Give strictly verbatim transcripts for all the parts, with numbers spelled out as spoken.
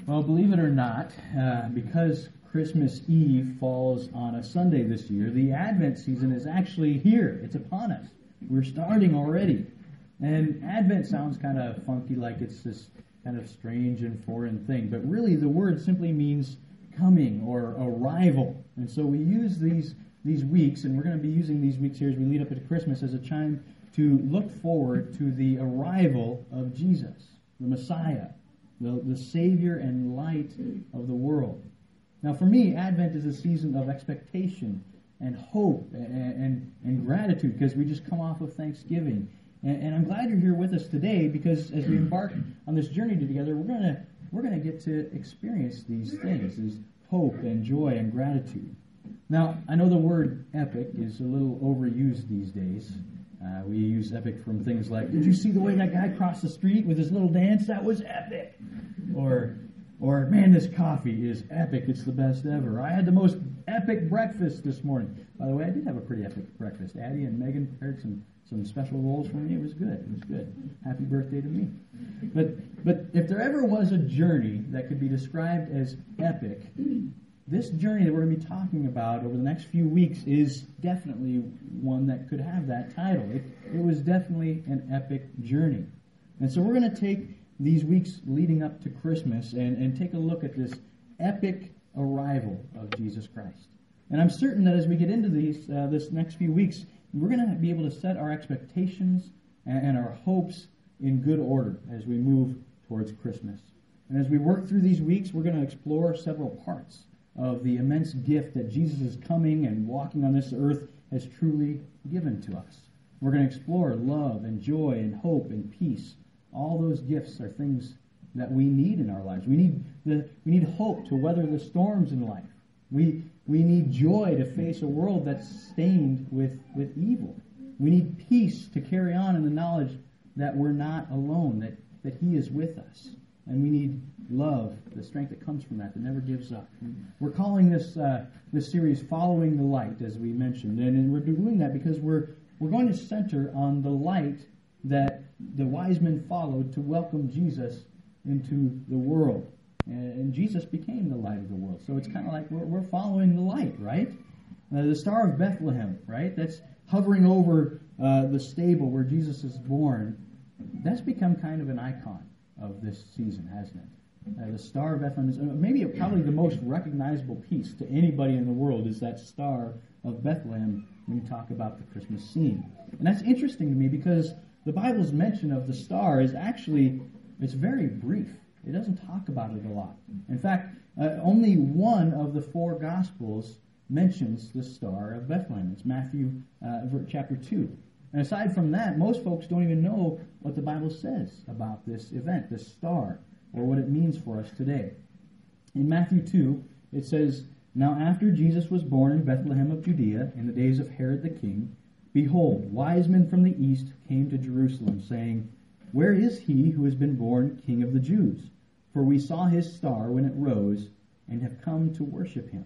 Well, believe it or not, uh, because Christmas Eve falls on a Sunday this year, the Advent season is actually here. It's upon us. We're starting already. And Advent sounds kind of funky, like it's this kind of strange and foreign thing. But really, the word simply means coming or arrival. And so we use these these weeks, and we're going to be using these weeks here as we lead up to Christmas as a time to look forward to the arrival of Jesus, the Messiah, the, the Savior and light of the world. Now, for me, Advent is a season of expectation and hope and, and, and gratitude, because we just come off of Thanksgiving. And, and I'm glad you're here with us today, because as we embark on this journey together, we're gonna we're gonna get to experience these things, these hope and joy and gratitude. Now, I know the word epic is a little overused these days. Uh, we use epic from things like, did you see the way that guy crossed the street with his little dance? That was epic. Or, or man, this coffee is epic. It's the best ever. I had the most epic breakfast this morning. By the way, I did have a pretty epic breakfast. Addie and Megan prepared some, some special rolls for me. It was good. It was good. Happy birthday to me. But, but if there ever was a journey that could be described as epic, this journey that we're going to be talking about over the next few weeks is definitely one that could have that title. It, it was definitely an epic journey. And so we're going to take these weeks leading up to Christmas and, and take a look at this epic arrival of Jesus Christ. And I'm certain that as we get into these uh, this next few weeks, we're going to be able to set our expectations and, and our hopes in good order as we move towards Christmas. And as we work through these weeks, we're going to explore several parts of the immense gift that Jesus' coming and walking on this earth has truly given to us. We're going to explore love and joy and hope and peace. All those gifts are things that we need in our lives. We need the we need hope to weather the storms in life. We we need joy to face a world that's stained with, with evil. We need peace to carry on in the knowledge that we're not alone, that, that He is with us. And we need love, the strength that comes from that, that never gives up. We're calling this uh, this series "Following the Light," as we mentioned, and, and we're doing that because we're we're going to center on the light that the wise men followed to welcome Jesus into the world, and, and Jesus became the light of the world. So it's kind of like we're, we're following the light, right? Uh, the Star of Bethlehem, right? That's hovering over uh, the stable where Jesus is born. That's become kind of an icon of this season, hasn't it? Uh, the Star of Bethlehem is uh, maybe probably the most recognizable piece to anybody in the world is that Star of Bethlehem when you talk about the Christmas scene. And that's interesting to me because the Bible's mention of the star is actually, it's very brief. It doesn't talk about it a lot. In fact, uh, only one of the four Gospels mentions the Star of Bethlehem. It's Matthew uh, chapter two. And aside from that, most folks don't even know what the Bible says about this event, this star, or what it means for us today. In Matthew two, it says, "Now after Jesus was born in Bethlehem of Judea in the days of Herod the king, behold, wise men from the east came to Jerusalem, saying, Where is he who has been born King of the Jews? For we saw his star when it rose, and have come to worship him."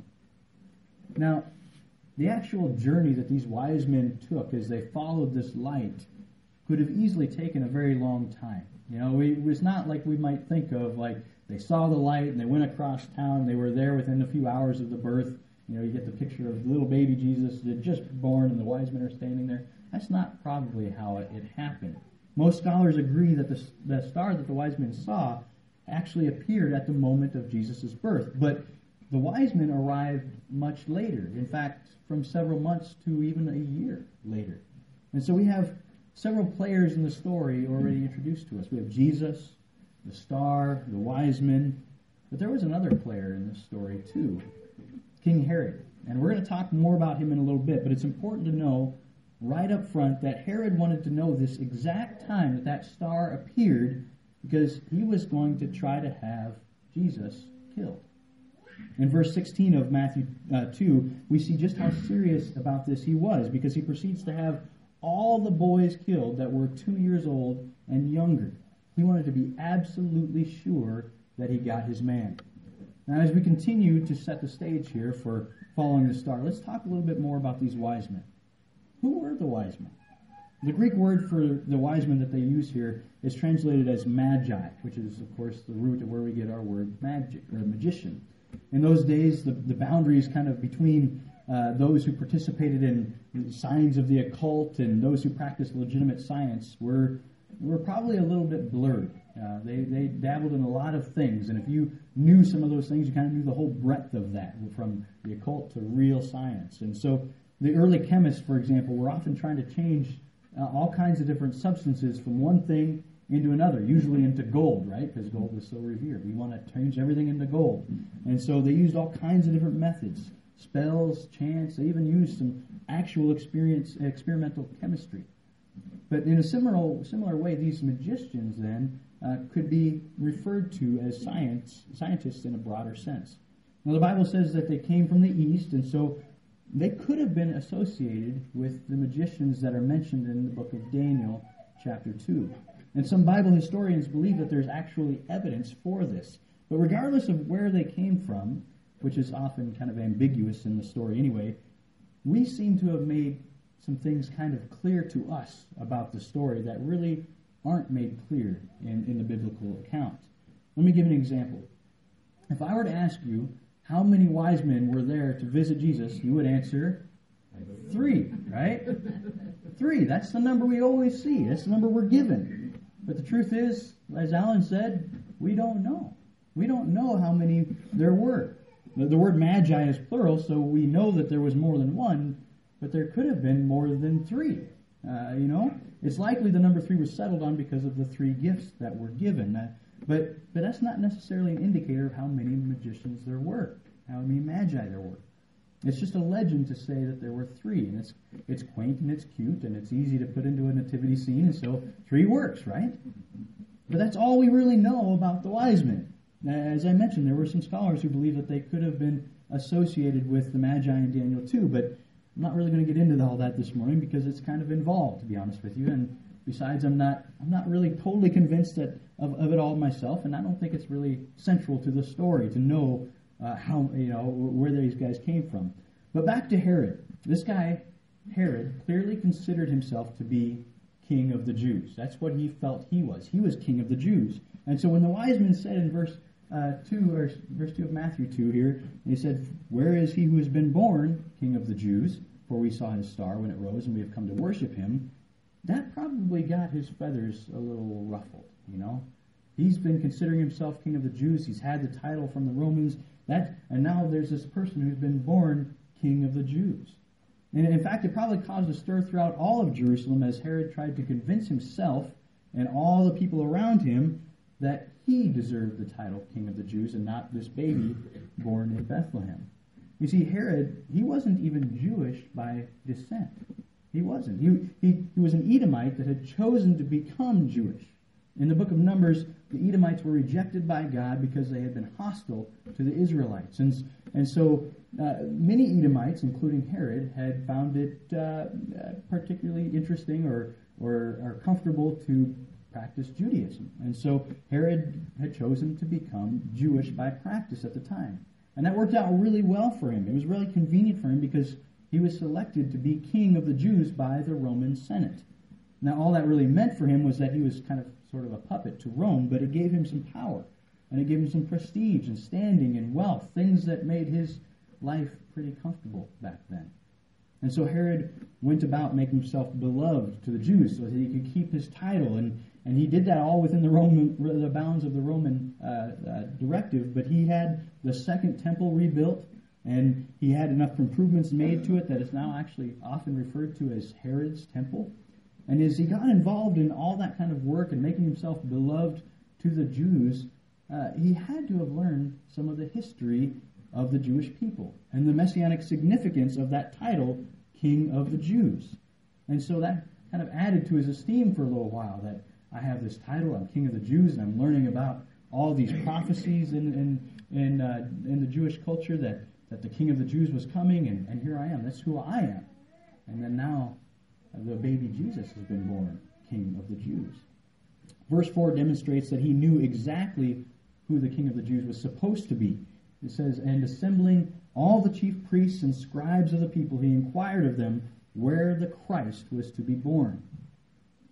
Now, the actual journey that these wise men took as they followed this light could have easily taken a very long time. You know, it was not like we might think of, like, they saw the light and they went across town, they were there within a few hours of the birth. You know, you get the picture of little baby Jesus that just born and the wise men are standing there. That's not probably how it, it happened. Most scholars agree that the, the star that the wise men saw actually appeared at the moment of Jesus' birth. But the wise men arrived much later. In fact, from several months to even a year later. And so we have several players in the story already introduced to us. We have Jesus, the star, the wise men. But there was another player in this story too, King Herod. And we're going to talk more about him in a little bit, but it's important to know right up front that Herod wanted to know this exact time that that star appeared because he was going to try to have Jesus killed. In verse sixteen of Matthew uh, two, we see just how serious about this he was, because he proceeds to have all the boys killed that were two years old and younger. He wanted to be absolutely sure that he got his man. Now, as we continue to set the stage here for following the star, let's talk a little bit more about these wise men. Who were the wise men? The Greek word for the wise men that they use here is translated as magi, which is, of course, the root of where we get our word magic or magician. In those days, the, the boundaries kind of between uh, those who participated in signs of the occult and those who practiced legitimate science were were probably a little bit blurred. Uh, they, they dabbled in a lot of things, and if you knew some of those things, you kind of knew the whole breadth of that, from the occult to real science. And so the early chemists, for example, were often trying to change uh, all kinds of different substances from one thing into another, usually into gold, right? Because gold was so revered. We want to change everything into gold. And so they used all kinds of different methods, spells, chants. They even used some actual experience, experimental chemistry. But in a similar similar way, these magicians then uh, could be referred to as science scientists in a broader sense. Now, the Bible says that they came from the east, and so they could have been associated with the magicians that are mentioned in the book of Daniel, chapter two. And some Bible historians believe that there's actually evidence for this. But regardless of where they came from, which is often kind of ambiguous in the story anyway, we seem to have made some things kind of clear to us about the story that really aren't made clear in, in the biblical account. Let me give an example. If I were to ask you how many wise men were there to visit Jesus, you would answer three, right? Three. That's the number we always see. That's the number we're given. But the truth is, as Alan said, we don't know. We don't know how many there were. The, the word magi is plural, so we know that there was more than one, but there could have been more than three. Uh, you know, it's likely the number three was settled on because of the three gifts that were given. Uh, but but that's not necessarily an indicator of how many magicians there were, how many magi there were. It's just a legend to say that there were three, and it's it's quaint and it's cute and it's easy to put into a nativity scene, and so three works, right? But that's all we really know about the wise men. As I mentioned, there were some scholars who believe that they could have been associated with the Magi in Daniel two, but I'm not really going to get into all that this morning because it's kind of involved, to be honest with you. And besides, I'm not I'm not really totally convinced that of, of it all myself, and I don't think it's really central to the story to know uh, how you know where these guys came from. But back to Herod. This guy, Herod, clearly considered himself to be king of the Jews. That's what he felt he was. He was king of the Jews. And so when the wise men said in verse uh, two, or verse two of Matthew two here, they said, "Where is he who has been born king of the Jews? For we saw his star when it rose, and we have come to worship him." That probably got his feathers a little ruffled, you know. He's been considering himself king of the Jews. He's had the title from the Romans. That, and now there's this person who's been born king of the Jews. And in fact, it probably caused a stir throughout all of Jerusalem as Herod tried to convince himself and all the people around him that he deserved the title king of the Jews and not this baby born in Bethlehem. You see, Herod, he wasn't even Jewish by descent. He wasn't. He, he, he was an Edomite that had chosen to become Jewish. In the book of Numbers, the Edomites were rejected by God because they had been hostile to the Israelites. And, and so uh, many Edomites, including Herod, had found it uh, particularly interesting or, or, or comfortable to practice Judaism. And so Herod had chosen to become Jewish by practice at the time. And that worked out really well for him. It was really convenient for him because he was selected to be king of the Jews by the Roman Senate. Now, all that really meant for him was that he was kind of sort of a puppet to Rome, but it gave him some power, and it gave him some prestige and standing and wealth, things that made his life pretty comfortable back then. And so Herod went about making himself beloved to the Jews so that he could keep his title, and, and he did that all within the Roman, the bounds of the Roman uh, uh, directive, but he had the second temple rebuilt, and he had enough improvements made to it that it's now actually often referred to as Herod's Temple. And as he got involved in all that kind of work and making himself beloved to the Jews, uh, he had to have learned some of the history of the Jewish people and the messianic significance of that title, King of the Jews. And so that kind of added to his esteem for a little while, that I have this title, I'm King of the Jews, and I'm learning about all these prophecies in in in, uh, in the Jewish culture that, that the King of the Jews was coming, and, and here I am. That's who I am. And then now the baby Jesus has been born, King of the Jews. Verse four demonstrates that he knew exactly who the King of the Jews was supposed to be. It says, "And assembling all the chief priests and scribes of the people, he inquired of them where the Christ was to be born."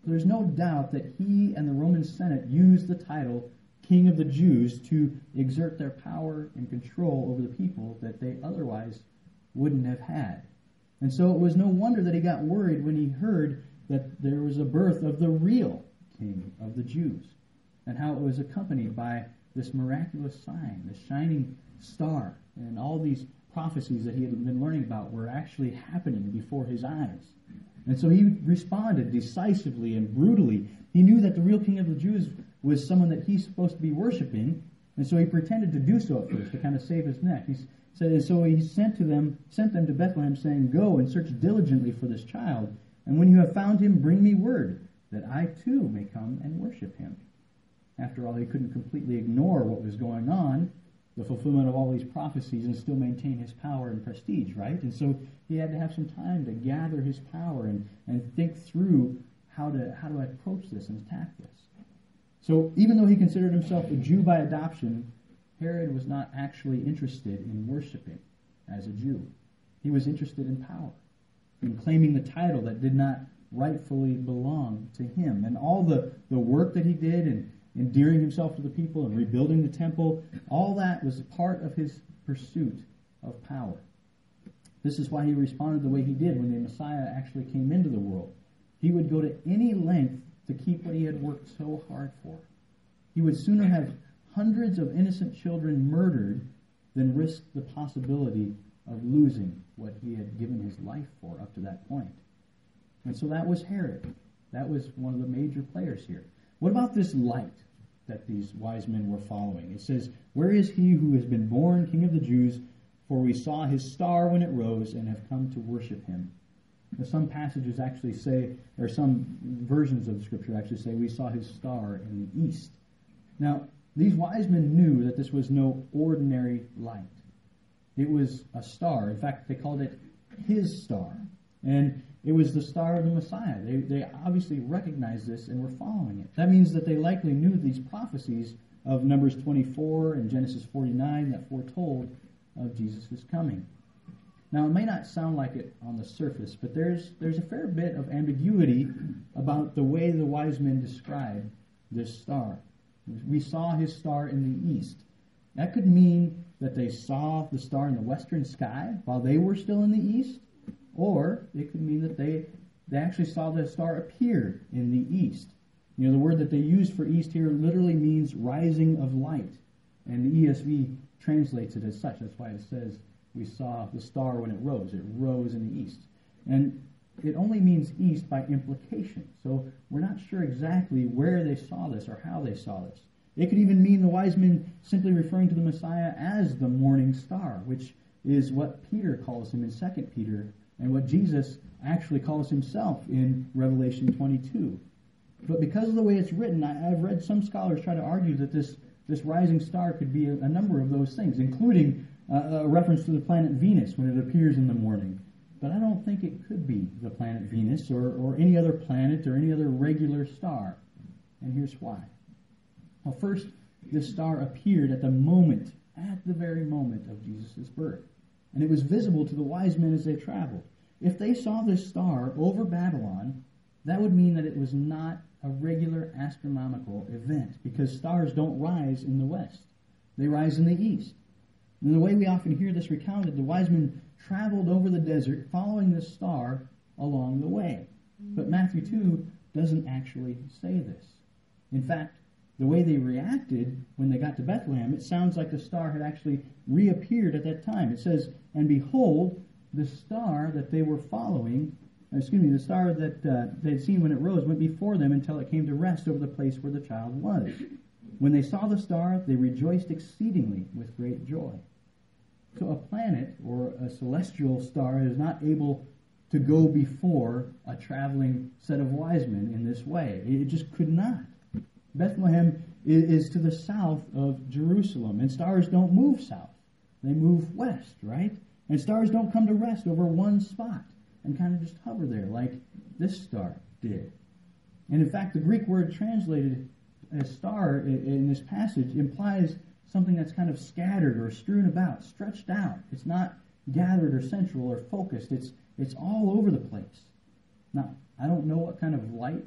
there's no doubt that he and the Roman Senate used the title King of the Jews to exert their power and control over the people that they otherwise wouldn't have had. And so it was no wonder that he got worried when he heard that there was a birth of the real King of the Jews, and how it was accompanied by this miraculous sign, this shining star, and all these prophecies that he had been learning about were actually happening before his eyes. And so he responded decisively and brutally. He knew that the real King of the Jews was someone that he's supposed to be worshiping, and so he pretended to do so at first to kind of save his neck. He said, and so he sent to them, sent them to Bethlehem, saying, "Go and search diligently for this child, and when you have found him, bring me word, that I too may come and worship him." After all, he couldn't completely ignore what was going on, the fulfillment of all these prophecies, and still maintain his power and prestige, right? And so he had to have some time to gather his power and, and think through how to how to approach this and attack this. So even though he considered himself a Jew by adoption, Herod was not actually interested in worshiping as a Jew. He was interested in power, in claiming the title that did not rightfully belong to him. And all the, the work that he did and endearing himself to the people and rebuilding the temple, all that was part of his pursuit of power. This is why he responded the way he did when the Messiah actually came into the world. He would go to any length to keep what he had worked so hard for. He would sooner have hundreds of innocent children murdered than risk the possibility of losing what he had given his life for up to that point. And so that was Herod. That was one of the major players here. What about this light that these wise men were following? It says, "Where is he who has been born King of the Jews? For we saw his star when it rose and have come to worship him." Now, some passages actually say, or some versions of the scripture actually say, we saw his star in the east. Now, these wise men knew that this was no ordinary light. It was a star. In fact, they called it his star. And it was the star of the Messiah. They, they obviously recognized this and were following it. That means that they likely knew these prophecies of Numbers twenty-four and Genesis forty-nine that foretold of Jesus' coming. Now, it may not sound like it on the surface, but there's there's a fair bit of ambiguity about the way the wise men describe this star. We saw his star in the east. That could mean that they saw the star in the western sky while they were still in the east, or it could mean that they, they actually saw the star appear in the east. You know, the word that they use for east here literally means rising of light, and the E S V translates it as such. That's why it says we saw the star when it rose. It rose in the east. And it only means east by implication. So we're not sure exactly where they saw this or how they saw this. It could even mean the wise men simply referring to the Messiah as the morning star, which is what Peter calls him in Second Peter, and what Jesus actually calls himself in Revelation twenty-two. But because of the way it's written, I, I've read some scholars try to argue that this, this rising star could be a, a number of those things, including uh, a reference to the planet Venus when it appears in the morning. But I don't think it could be the planet Venus or, or any other planet or any other regular star. And here's why. Well, first, this star appeared at the moment, at the very moment of Jesus' birth. And it was visible to the wise men as they traveled. If they saw this star over Babylon, that would mean that it was not a regular astronomical event, because stars don't rise in the west. They rise in the east. And the way we often hear this recounted, the wise men traveled over the desert following this star along the way. But Matthew two doesn't actually say this. In fact, the way they reacted when they got to Bethlehem, it sounds like the star had actually reappeared at that time. It says, "And behold, the star that they were following," excuse me, the star that uh, they had seen when it rose, went before them until it came to rest over the place where the child was. When they saw the star, they rejoiced exceedingly with great joy. So a planet or a celestial star is not able to go before a traveling set of wise men in this way. It just could not. Bethlehem is to the south of Jerusalem, and stars don't move south. They move west, right? And stars don't come to rest over one spot and kind of just hover there like this star did. And in fact, the Greek word translated as star in this passage implies something that's kind of scattered or strewn about, stretched out. It's not gathered or central or focused. It's it's all over the place. Now, I don't know what kind of light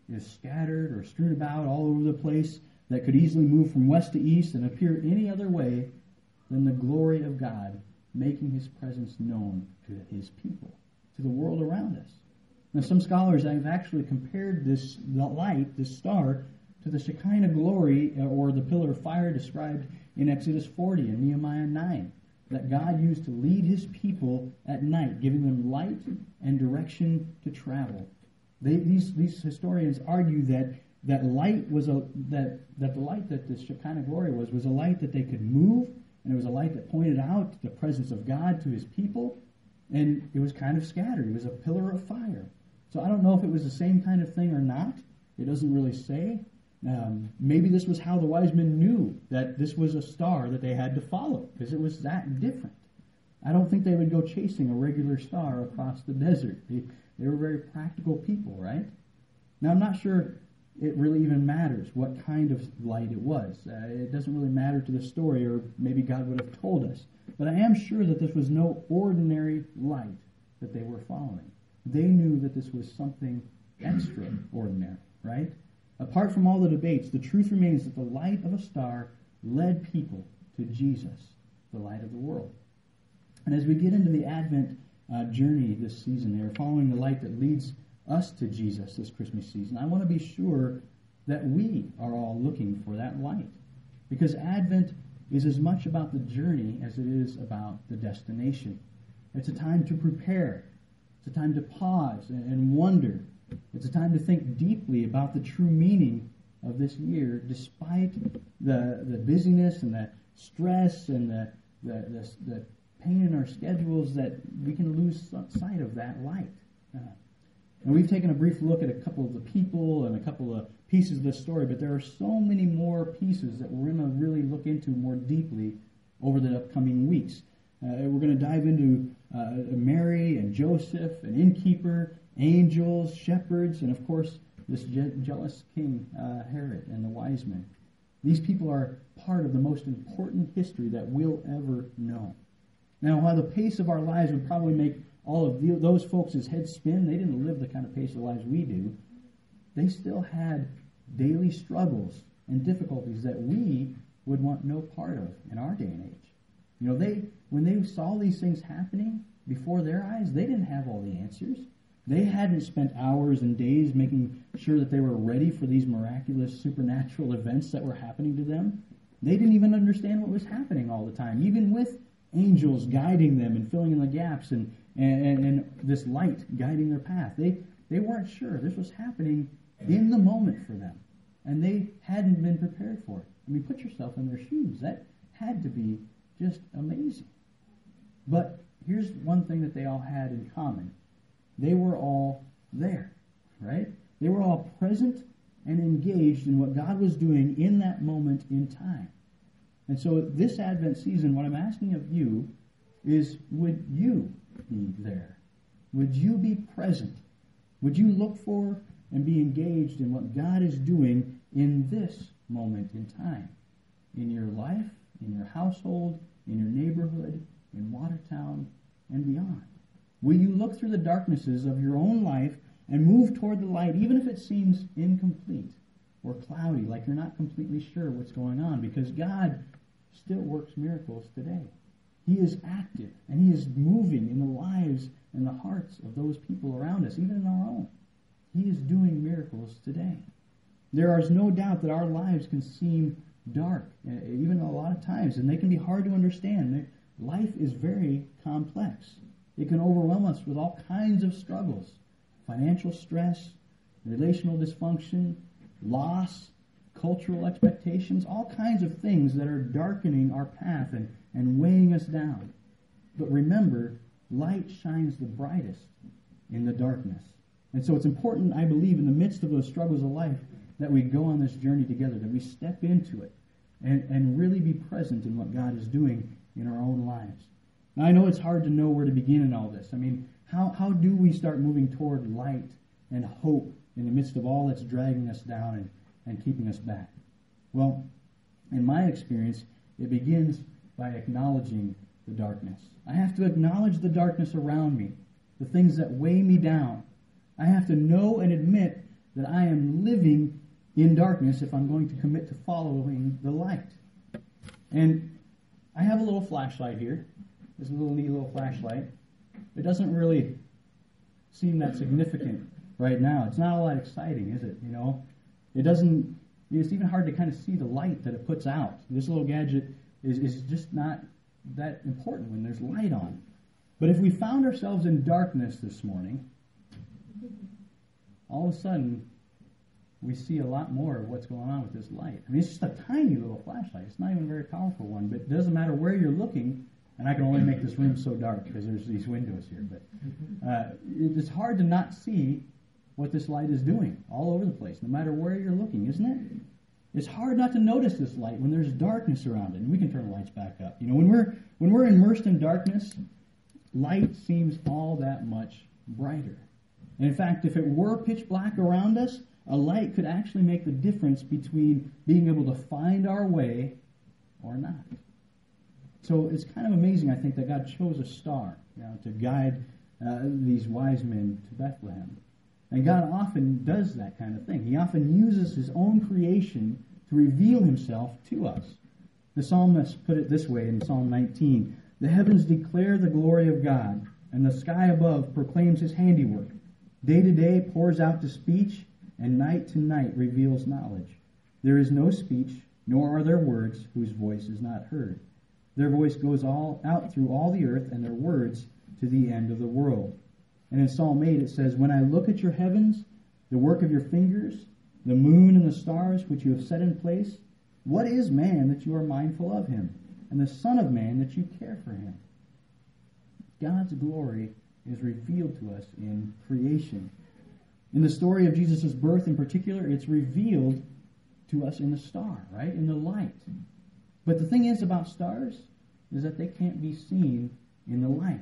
is scattered or strewn about all over the place, that could easily move from west to east and appear any other way than the glory of God making his presence known to his people, to the world around us. Now, some scholars have actually compared this the light, this star, to the Shekinah glory, or the pillar of fire described in Exodus forty and Nehemiah nine, that God used to lead his people at night, giving them light and direction to travel. They, these, these historians argue that that light was a that that the light that the Shekinah glory was was a light that they could move, and it was a light that pointed out the presence of God to his people, and it was kind of scattered. It was a pillar of fire. So I don't know if it was the same kind of thing or not. It doesn't really say. Um, maybe this was how the wise men knew that this was a star that they had to follow, because it was that different. I don't think they would go chasing a regular star across the desert. They, they were very practical people, right? Now, I'm not sure it really even matters what kind of light it was. Uh, it doesn't really matter to the story, or maybe God would have told us. But I am sure that this was no ordinary light that they were following. They knew that this was something extraordinary, right? Apart from all the debates, the truth remains that the light of a star led people to Jesus, the light of the world. And as we get into the Advent uh, journey this season, they're following the light that leads us to Jesus this Christmas season. I want to be sure that we are all looking for that light, because Advent is as much about the journey as it is about the destination. It's a time to prepare. It's a time to pause and wonder. It's a time to think deeply about the true meaning of this year, despite the the busyness and the stress and the the, the, the pain in our schedules, that we can lose sight of that light. Uh, and we've taken a brief look at a couple of the people and a couple of pieces of this story, but there are so many more pieces that we're going to really look into more deeply over the upcoming weeks. Uh, we're going to dive into uh, Mary and Joseph, an innkeeper, angels, shepherds, and of course this je- jealous king uh, Herod and the wise men. These people are part of the most important history that we'll ever know. Now, while the pace of our lives would probably make all of the, those folks' heads spin, they didn't live the kind of pace of lives we do. They still had daily struggles and difficulties that we would want no part of in our day and age. You know, they when they saw these things happening before their eyes, they didn't have all the answers. They hadn't spent hours and days making sure that they were ready for these miraculous supernatural events that were happening to them. They didn't even understand what was happening all the time, even with angels guiding them and filling in the gaps and, and, and this light guiding their path. They, they weren't sure. This was happening in the moment for them, and they hadn't been prepared for it. I mean, put yourself in their shoes. That had to be just amazing. But here's one thing that they all had in common. They were all there, right? They were all present and engaged in what God was doing in that moment in time. And so this Advent season, what I'm asking of you is, would you be there? Would you be present? Would you look for and be engaged in what God is doing in this moment in time? In your life, in your household, in your neighborhood, in Watertown, and beyond. Will you look through the darknesses of your own life and move toward the light, even if it seems incomplete or cloudy, like you're not completely sure what's going on? Because God still works miracles today. He is active, and He is moving in the lives and the hearts of those people around us, even in our own. He is doing miracles today. There is no doubt that our lives can seem dark, even a lot of times, and they can be hard to understand. Life is very complex. It can overwhelm us with all kinds of struggles: financial stress, relational dysfunction, loss, cultural expectations, all kinds of things that are darkening our path and, and weighing us down. But remember, light shines the brightest in the darkness. And so it's important, I believe, in the midst of those struggles of life, that we go on this journey together, that we step into it and, and really be present in what God is doing in our own lives. Now, I know it's hard to know where to begin in all this. I mean, how, how do we start moving toward light and hope in the midst of all that's dragging us down and, and keeping us back? Well, in my experience, it begins by acknowledging the darkness. I have to acknowledge the darkness around me, the things that weigh me down. I have to know and admit that I am living in darkness if I'm going to commit to following the light. And I have a little flashlight here. This little neat little flashlight. It doesn't really seem that significant right now. It's not all that exciting, is it? You know, it doesn't. It's even hard to kind of see the light that it puts out. This little gadget is, is just not that important when there's light on. But if we found ourselves in darkness this morning, all of a sudden we see a lot more of what's going on with this light. I mean, it's just a tiny little flashlight. It's not even a very powerful one, but it doesn't matter where you're looking. And I can only make this room so dark because there's these windows here. But uh, it's hard to not see what this light is doing all over the place, no matter where you're looking, isn't it? It's hard not to notice this light when there's darkness around it. And we can turn the lights back up. You know, when we're when we're immersed in darkness, light seems all that much brighter. And in fact, if it were pitch black around us, a light could actually make the difference between being able to find our way or not. So it's kind of amazing, I think, that God chose a star, you know, to guide uh, these wise men to Bethlehem. And God often does that kind of thing. He often uses his own creation to reveal himself to us. The psalmist put it this way in Psalm nineteen, "The heavens declare the glory of God, and the sky above proclaims his handiwork. Day to day pours out to speech, and night to night reveals knowledge. There is no speech, nor are there words whose voice is not heard. Their voice goes all out through all the earth, and their words to the end of the world." And in Psalm eight it says, "When I look at your heavens, the work of your fingers, the moon and the stars which you have set in place, what is man that you are mindful of him, and the son of man that you care for him?" God's glory is revealed to us in creation. In the story of Jesus' birth in particular, it's revealed to us in the star, right? In the light. But the thing is about stars is that they can't be seen in the light.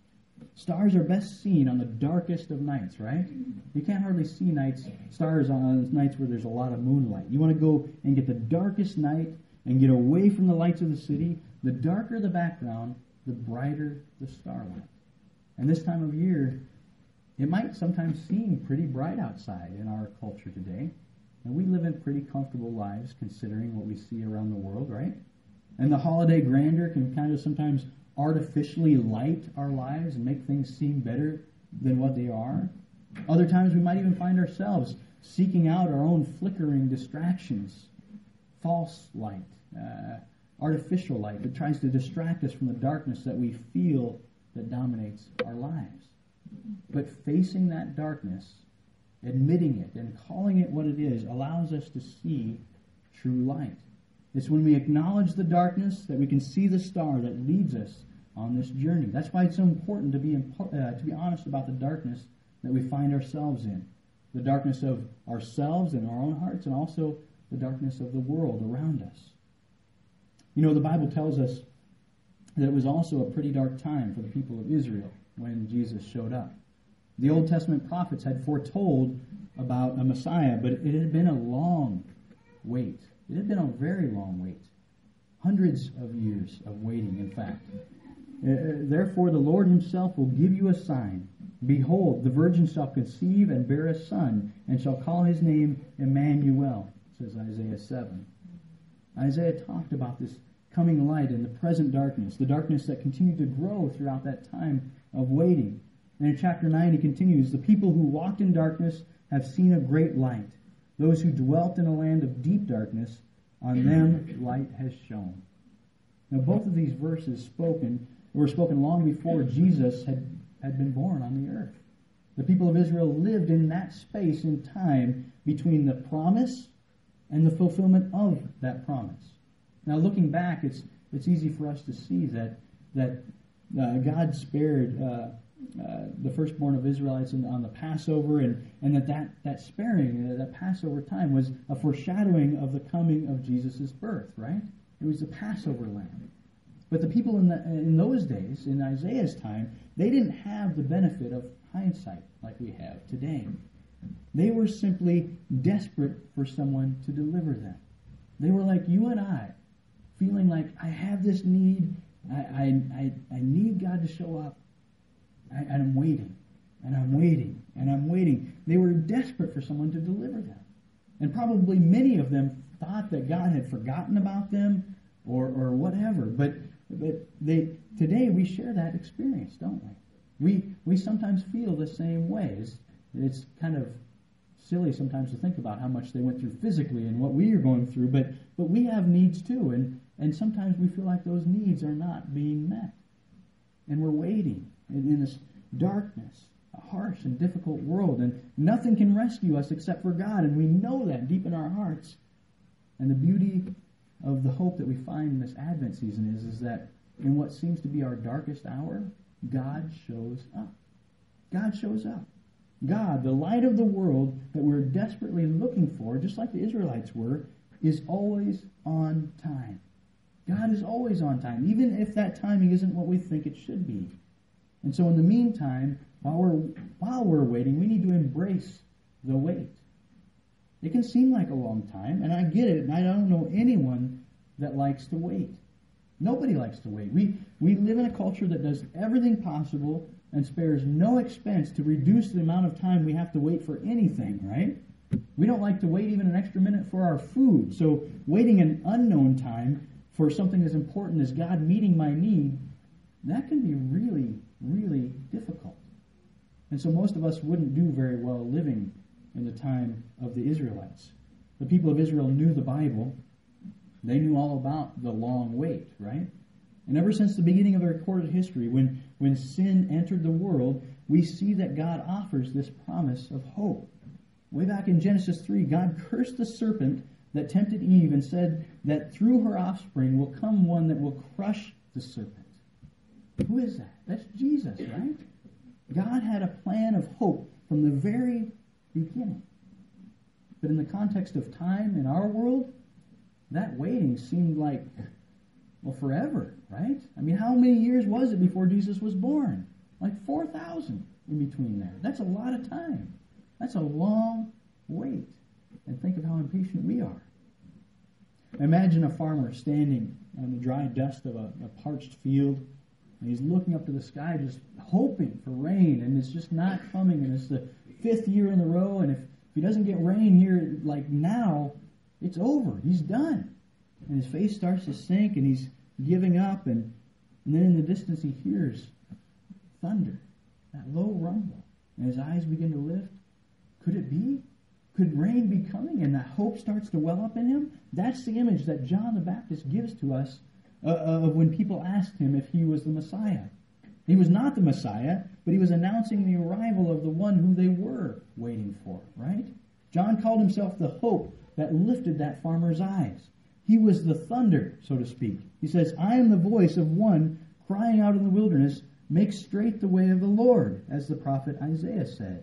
Stars are best seen on the darkest of nights, right? You can't hardly see nights, stars on nights where there's a lot of moonlight. You want to go and get the darkest night and get away from the lights of the city. The darker the background, the brighter the starlight. And this time of year, it might sometimes seem pretty bright outside in our culture today. And we live in pretty comfortable lives considering what we see around the world, right? And the holiday grandeur can kind of sometimes artificially light our lives and make things seem better than what they are. Other times we might even find ourselves seeking out our own flickering distractions, false light, uh, artificial light that tries to distract us from the darkness that we feel that dominates our lives. But facing that darkness, admitting it, and calling it what it is allows us to see true light. It's when we acknowledge the darkness that we can see the star that leads us on this journey. That's why it's so important to be impo- uh, to be honest about the darkness that we find ourselves in. The darkness of ourselves and our own hearts, and also the darkness of the world around us. You know, the Bible tells us that it was also a pretty dark time for the people of Israel when Jesus showed up. The Old Testament prophets had foretold about a Messiah, but it had been a long wait. It had been a very long wait. Hundreds of years of waiting, in fact. Uh, Therefore the Lord himself will give you a sign. Behold, the virgin shall conceive and bear a son, and shall call his name Emmanuel, says Isaiah seven. Isaiah talked about this coming light in the present darkness, the darkness that continued to grow throughout that time of waiting. And in chapter nine he continues, "The people who walked in darkness have seen a great light. Those who dwelt in a land of deep darkness, on them light has shone." Now both of these verses spoken were spoken long before Jesus had, had been born on the earth. The people of Israel lived in that space in time between the promise and the fulfillment of that promise. Now looking back, it's it's easy for us to see that that uh, God spared uh, uh, the firstborn of Israelites in, on the Passover, and, and that, that that sparing, uh, that Passover time was a foreshadowing of the coming of Jesus' birth, right? It was the Passover lamb. But the people in, the, in those days, in Isaiah's time, they didn't have the benefit of hindsight like we have today. They were simply desperate for someone to deliver them. They were like you and I, feeling like, I have this need, I I, I, I need God to show up, I, and I'm waiting. and I'm waiting, and I'm waiting. They were desperate for someone to deliver them. And probably many of them thought that God had forgotten about them or or whatever. But but they today we share that experience, don't we? We we sometimes feel the same way. It's, it's kind of silly sometimes to think about how much they went through physically and what we are going through, but but we have needs too, and, and sometimes we feel like those needs are not being met. And we're waiting in, in this darkness, a harsh and difficult world, and nothing can rescue us except for God, and we know that deep in our hearts. And the beauty of the hope that we find in this Advent season is, is that in what seems to be our darkest hour, God shows up. God shows up. God, the light of the world that we're desperately looking for, just like the Israelites were, is always on time. God is always on time, even if that timing isn't what we think it should be. And so in the meantime, while we're, while we're waiting, we need to embrace the wait. It can seem like a long time, and I get it, and I don't know anyone that likes to wait. Nobody likes to wait. We we live in a culture that does everything possible and spares no expense to reduce the amount of time we have to wait for anything, right? We don't like to wait even an extra minute for our food. So waiting an unknown time for something as important as God meeting my need, that can be really, really difficult. And so most of us wouldn't do very well living in the time of the Israelites. The people of Israel knew the Bible. They knew all about the long wait, right? And ever since the beginning of the recorded history, when, when sin entered the world, we see that God offers this promise of hope. Way back in Genesis three, God cursed the serpent that tempted Eve and said that through her offspring will come one that will crush the serpent. Who is that? That's Jesus, right? God had a plan of hope from the very beginning. But in the context of time in our world, that waiting seemed like, well, forever, right? I mean, how many years was it before Jesus was born? Like four thousand in between there. That's a lot of time. That's a long wait. And think of how impatient we are. Imagine a farmer standing on the dry dust of a, a parched field, and he's looking up to the sky just hoping for rain, and it's just not coming, and it's the fifth year in a row, and if, if he doesn't get rain here, like now, it's over. He's done. And his face starts to sink, and he's giving up, and, and then in the distance he hears thunder, that low rumble, and his eyes begin to lift. Could it be? Could rain be coming? And that hope starts to well up in him? That's the image that John the Baptist gives to us uh, of when people asked him if he was the Messiah. He was not the Messiah, but he was announcing the arrival of the one who they were waiting for, right? John called himself the hope that lifted that farmer's eyes. He was the thunder, so to speak. He says, I am the voice of one crying out in the wilderness, make straight the way of the Lord, as the prophet Isaiah said.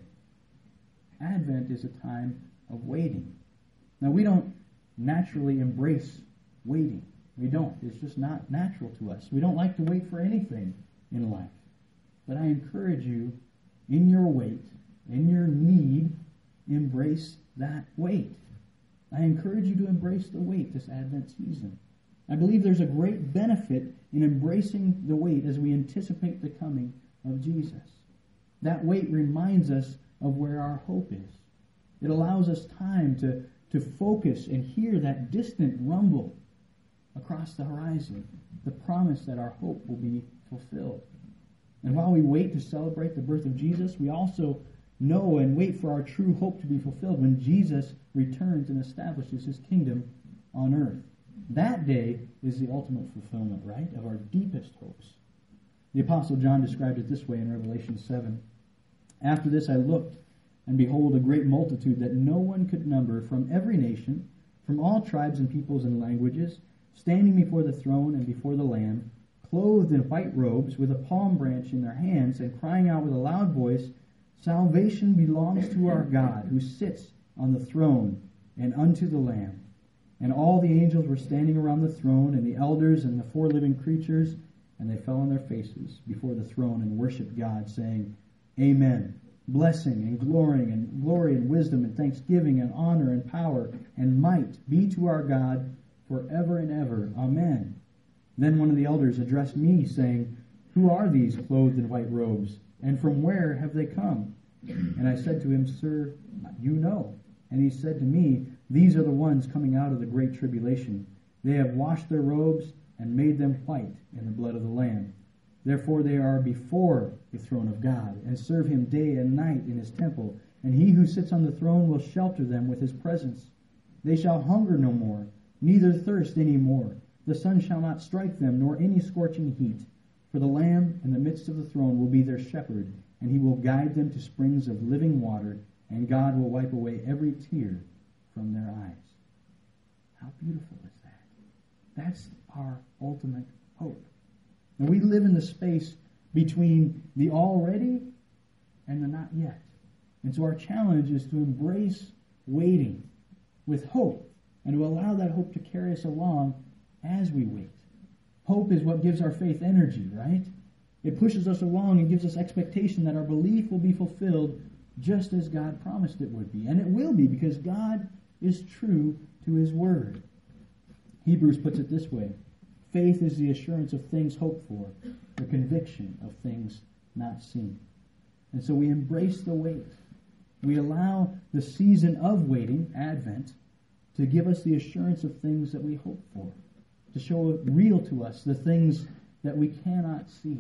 Advent is a time of waiting. Now, we don't naturally embrace waiting. We don't. It's just not natural to us. We don't like to wait for anything in life. But I encourage you, in your wait, in your need, embrace that wait. I encourage you to embrace the wait this Advent season. I believe there's a great benefit in embracing the wait as we anticipate the coming of Jesus. That wait reminds us of where our hope is. It allows us time to, to focus and hear that distant rumble across the horizon, the promise that our hope will be fulfilled. And while we wait to celebrate the birth of Jesus, we also know and wait for our true hope to be fulfilled when Jesus returns and establishes his kingdom on earth. That day is the ultimate fulfillment, right, of our deepest hopes. The Apostle John described it this way in Revelation seven. After this I looked, and behold, a great multitude that no one could number, from every nation, from all tribes and peoples and languages, standing before the throne and before the Lamb, clothed in white robes, with a palm branch in their hands, and crying out with a loud voice, Salvation belongs to our God, who sits on the throne, and unto the Lamb. And all the angels were standing around the throne, and the elders and the four living creatures, and they fell on their faces before the throne and worshipped God, saying, Amen. Blessing and glory and glory and wisdom and thanksgiving and honor and power and might be to our God forever and ever. Amen. Then one of the elders addressed me, saying, Who are these clothed in white robes, and from where have they come? And I said to him, Sir, you know. And he said to me, These are the ones coming out of the great tribulation. They have washed their robes and made them white in the blood of the Lamb. Therefore they are before the throne of God, and serve him day and night in his temple. And he who sits on the throne will shelter them with his presence. They shall hunger no more, neither thirst any more. The sun shall not strike them, nor any scorching heat. For the Lamb in the midst of the throne will be their shepherd, and he will guide them to springs of living water, and God will wipe away every tear from their eyes. How beautiful is that? That's our ultimate hope. And we live in the space between the already and the not yet. And so our challenge is to embrace waiting with hope, and to allow that hope to carry us along as we wait. Hope is what gives our faith energy, right? It pushes us along and gives us expectation that our belief will be fulfilled just as God promised it would be. And it will be, because God is true to his word. Hebrews puts it this way: faith is the assurance of things hoped for, the conviction of things not seen. And so we embrace the wait. We allow the season of waiting, Advent, to give us the assurance of things that we hope for, to show real to us the things that we cannot see.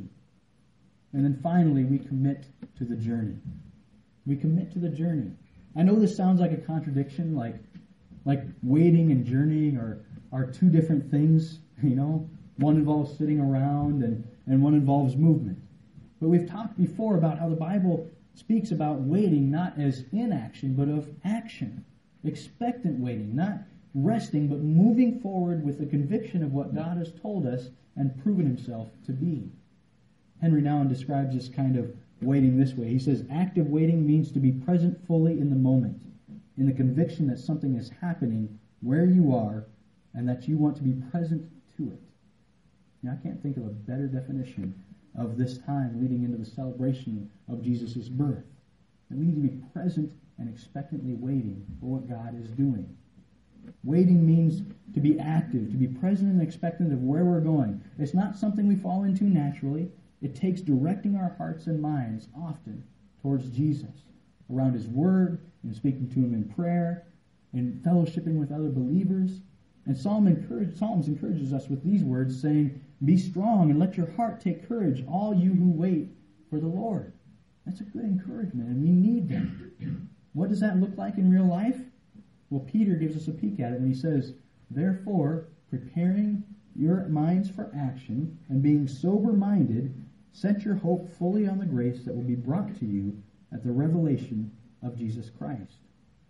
And then finally, we commit to the journey. We commit to the journey. I know this sounds like a contradiction, like like waiting and journeying are, are two different things, you know. One involves sitting around and, and one involves movement. But we've talked before about how the Bible speaks about waiting not as inaction, but of action. Expectant waiting, not resting, but moving forward with the conviction of what God has told us and proven himself to be. Henry Nouwen describes this kind of waiting this way. He says, active waiting means to be present fully in the moment, in the conviction that something is happening where you are and that you want to be present to it. Now, I can't think of a better definition of this time leading into the celebration of Jesus' birth. That we need to be present and expectantly waiting for what God is doing. Waiting means to be active, to be present and expectant of where we're going. It's not something we fall into naturally. It takes directing our hearts and minds often towards Jesus, around his word, and speaking to him in prayer, and fellowshipping with other believers. And Psalm encourage, Psalms encourages us with these words, saying, "Be strong and let your heart take courage, all you who wait for the Lord." That's a good encouragement, and we need them. What does that look like in real life? Well, Peter gives us a peek at it when he says, "Therefore, preparing your minds for action and being sober-minded, set your hope fully on the grace that will be brought to you at the revelation of Jesus Christ."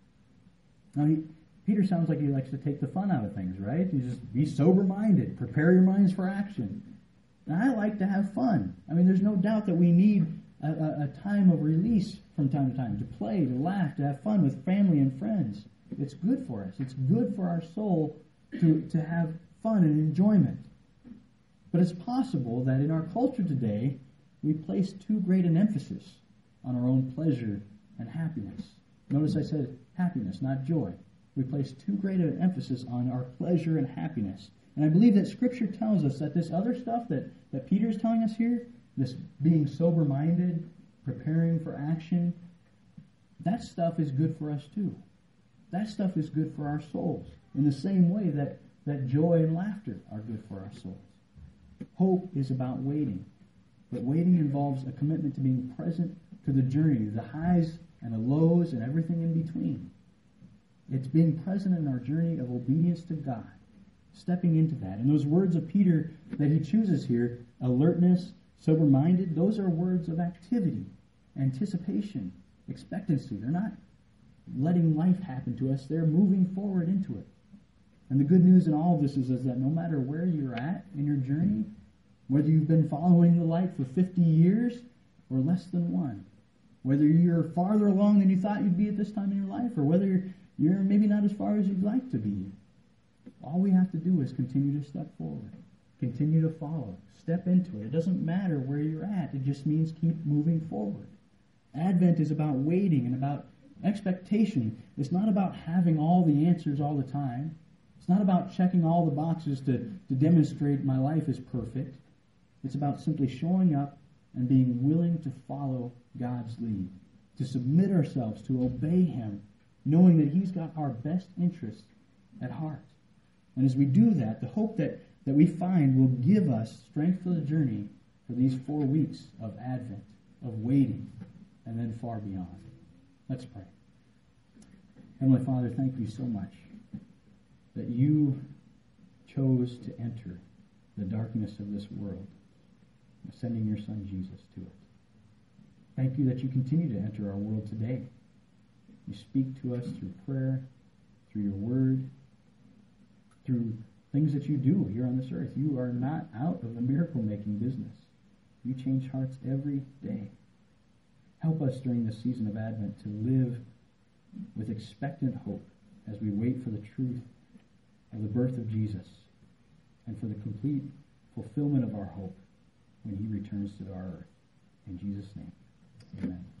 Now, he, Peter sounds like he likes to take the fun out of things, right? He just be sober-minded, prepare your minds for action. And I like to have fun. I mean, there's no doubt that we need a, a, a time of release from time to time, to play, to laugh, to have fun with family and friends. It's good for us. It's good for our soul to, to have fun and enjoyment. But it's possible that in our culture today, we place too great an emphasis on our own pleasure and happiness. Notice I said happiness, not joy. We place too great an emphasis on our pleasure and happiness. And I believe that Scripture tells us that this other stuff that, that Peter is telling us here, this being sober-minded, preparing for action, that stuff is good for us too. That stuff is good for our souls in the same way that, that joy and laughter are good for our souls. Hope is about waiting, but waiting involves a commitment to being present to the journey, the highs and the lows and everything in between. It's being present in our journey of obedience to God, stepping into that. And those words of Peter that he chooses here, alertness, sober-minded, those are words of activity, anticipation, expectancy. They're not letting life happen to us. They're moving forward into it. And the good news in all of this is, is that no matter where you're at in your journey, whether you've been following the light for fifty years or less than one, whether you're farther along than you thought you'd be at this time in your life, or whether you're, you're maybe not as far as you'd like to be, all we have to do is continue to step forward, continue to follow, step into it. It doesn't matter where you're at. It just means keep moving forward. Advent is about waiting and about expectation. It's not about having all the answers all the time. It's not about checking all the boxes to, to demonstrate my life is perfect. It's about simply showing up and being willing to follow God's lead, to submit ourselves, to obey him, knowing that he's got our best interests at heart. And as we do that, the hope that, that we find will give us strength for the journey for these four weeks of Advent, of waiting, and then far beyond. Let's pray. Heavenly Father, thank you so much that you chose to enter the darkness of this world, sending your Son Jesus to it. Thank you that you continue to enter our world today. You speak to us through prayer, through your word, through things that you do here on this earth. You are not out of the miracle-making business. You change hearts every day. Help us during this season of Advent to live with expectant hope as we wait for the truth of the birth of Jesus and for the complete fulfillment of our hope when he returns to our earth. In Jesus' name, amen.